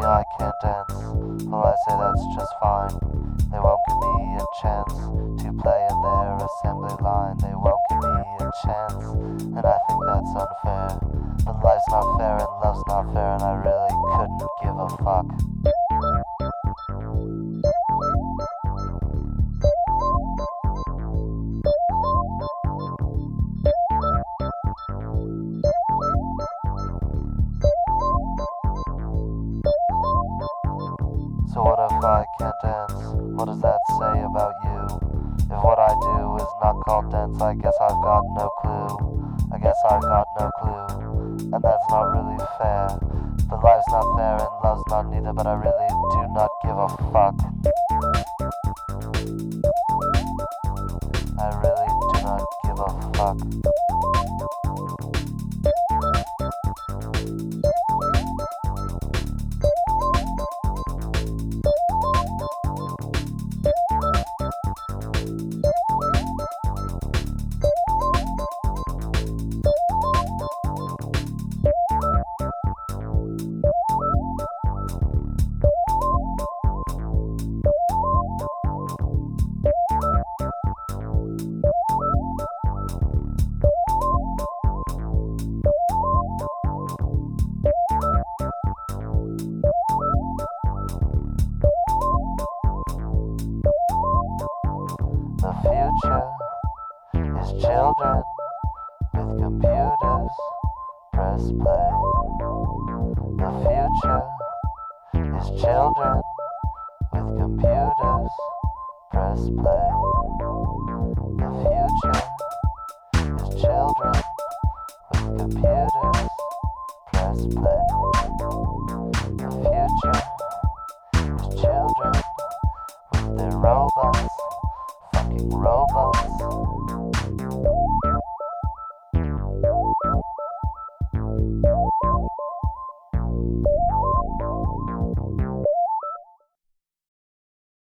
I can't dance. Well, I say that's just fine. They won't give me a chance to play in their assembly line. They won't give me a chance, and I think that's unfair. But life's not fair and love's not fair, and I really couldn't give a fuck. So what if I can't dance? What does that say about you? If what I do is not called dance, I guess I've got no clue. I guess I've got no clue. And that's not really fair. But life's not fair and love's not neither, but I really do not give a fuck. I really do not give a fuck. The future is children with computers. Press play. The future is children with computers. Press play. The future is children with computers. Press play.